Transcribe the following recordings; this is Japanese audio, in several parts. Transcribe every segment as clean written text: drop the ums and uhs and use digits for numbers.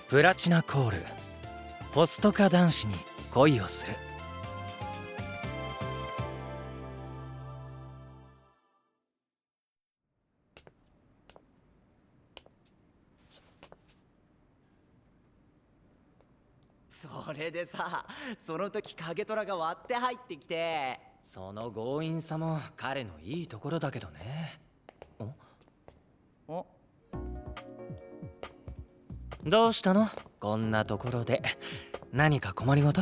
プラチナコール、ホスト科男子に恋をする。 それでさ、その時影虎が割って入ってきて、 その強引さも彼のいいところだけどね。 おどうしたの？こんなところで何か困りごと？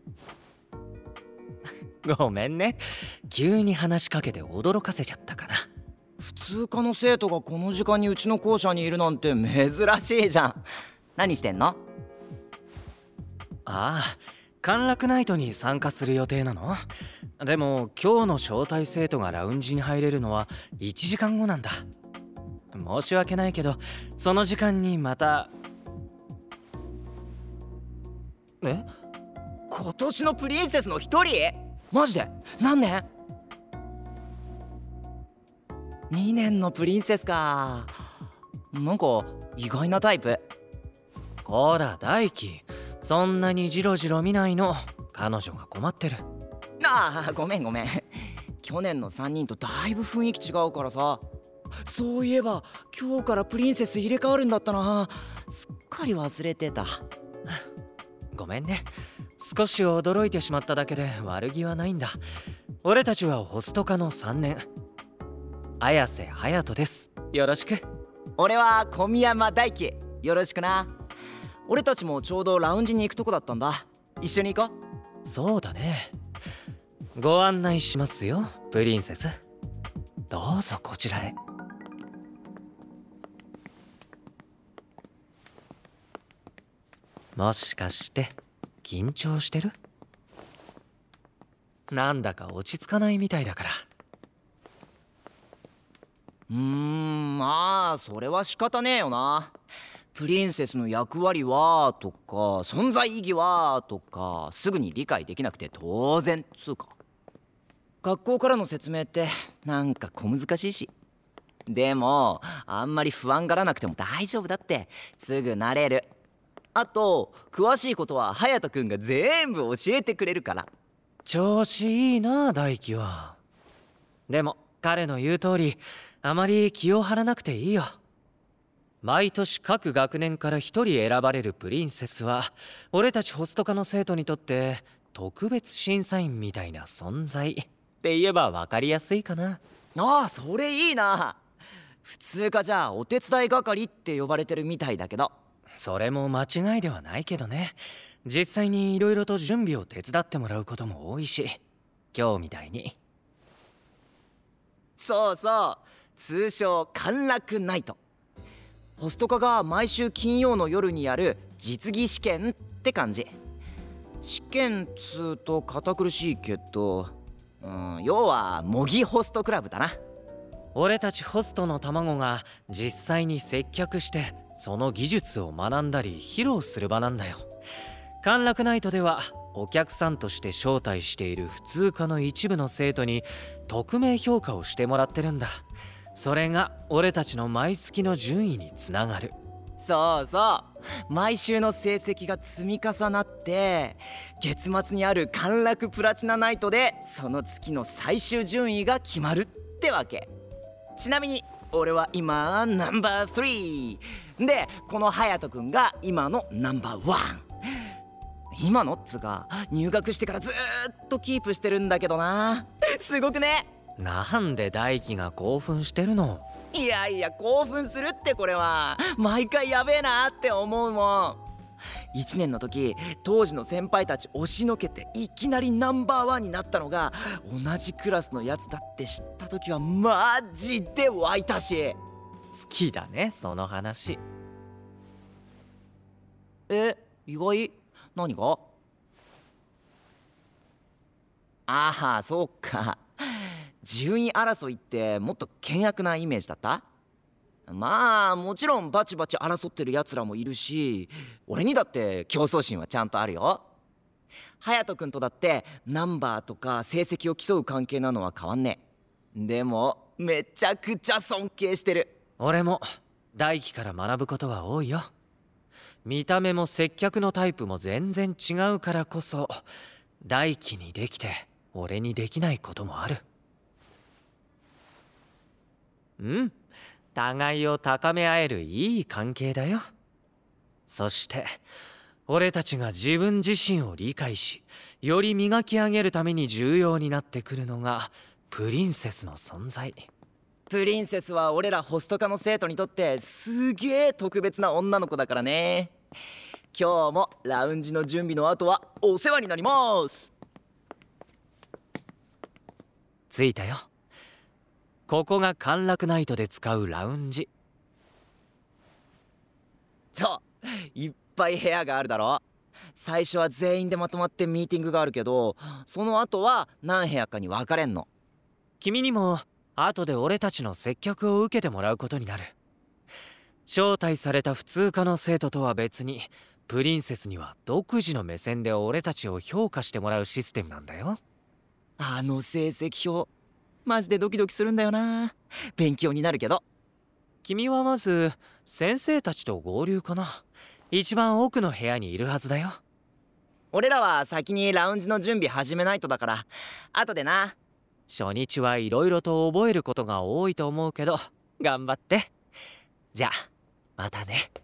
ごめんね、急に話しかけて驚かせちゃったかな。 普通科の生徒がこの時間にうちの校舎にいるなんて珍しいじゃん。何してんの？ ああ、陥落ナイトに参加する予定なの？でも今日の招待生徒がラウンジに入れるのは1時間後なんだ。申し訳ないけど、その時間にまた。え？ 今年のプリンセスの一人？マジで？何年？2年のプリンセスか。なんか意外なタイプ。 こら大輝、そんなにジロジロ見ないの。彼女が困ってる。 ああ、ごめん。去年の3人とだいぶ雰囲気違うからさ。そういえば今日からプリンセス入れ替わるんだったな。すっかり忘れてた。 ごめんね、少し驚いてしまっただけで悪気はないんだ。俺たちはホスト科の3年、綾瀬隼人です。よろしく。 俺は小宮山大輝、よろしくな。俺たちもちょうどラウンジに行くとこだったんだ。一緒に行こう。そうだね、ご案内しますよプリンセス。どうぞこちらへ。もしかして緊張してる？なんだか落ち着かないみたいだから。 まあそれは仕方ねえよな。プリンセスの役割はとか存在意義はとかすぐに理解できなくて当然つうか。学校からの説明ってなんか小難しいし。でもあんまり不安がらなくても大丈夫だって。すぐ慣れる。あと詳しいことは隼人君が全部教えてくれるから。 調子いいな大輝は。でも彼の言う通り、あまり気を張らなくていいよ。毎年各学年から一人選ばれるプリンセスは俺たちホスト科の生徒にとって特別審査員みたいな存在って言えば分かりやすいかな。 ああ、それいいな。普通科じゃお手伝い係って呼ばれてるみたいだけど。 それも間違いではないけどね。実際に色々と準備を手伝ってもらうことも多いし、今日みたいに。 そうそう、通称陥落ナイト。ホスト科が毎週金曜の夜にやる実技試験って感じ。試験つうと堅苦しいけど、要は模擬ホストクラブだな。 俺たちホストの卵が実際に接客してその技術を学んだり披露する場なんだよ。陥落ナイトではお客さんとして招待している普通科の一部の生徒に匿名評価をしてもらってるんだ。それが俺たちの毎月の順位につながる。 そうそう、毎週の成績が積み重なって月末にある陥落プラチナナイトでその月の最終順位が決まるってわけ。ちなみに俺は今ナンバー3で、この隼人君が今のナンバー1。今のっつうか入学してからずっとキープしてるんだけどな。すごくね？ なんで大輝が興奮してるの？ いやいや、興奮するって。これは毎回やべえなって思うもん。1年の時当時の先輩たち押しのけていきなりナンバーワンになったのが同じクラスのやつだって知った時はマジで湧いたし。 好きだねその話。 意外？何が？ああ、そうか。順位争いってもっと険悪なイメージだった？まあもちろんバチバチ争ってるやつらもいるし、俺にだって競争心はちゃんとあるよ。隼人君とだってナンバーとか成績を競う関係なのは変わんねえ。でもめちゃくちゃ尊敬してる。 俺も大輝から学ぶことは多いよ。 見た目も接客のタイプも全然違うからこそ、大輝にできて俺にできないこともある。互いを高め合えるいい関係だよ。そして俺たちが自分自身を理解し、より磨き上げるために重要になってくるのがプリンセスの存在。 プリンセスは俺らホスト科の生徒にとってすげえ特別な女の子だからね。今日もラウンジの準備の後はお世話になります。 着いたよ。ここが陥落ナイトで使うラウンジ。 そう、いっぱい部屋があるだろ。最初は全員でまとまってミーティングがあるけど、その後は何部屋かに分かれんの。 君にも後で俺たちの接客を受けてもらうことになる。招待された普通科の生徒とは別に、プリンセスには独自の目線で俺たちを評価してもらうシステムなんだよ。 あの成績表マジでドキドキするんだよな。勉強になるけど。 君はまず先生たちと合流かな。一番奥の部屋にいるはずだよ。 俺らは先にラウンジの準備始めないとだから、後でな。 初日はいろいろと覚えることが多いと思うけど頑張って。じゃあまたね。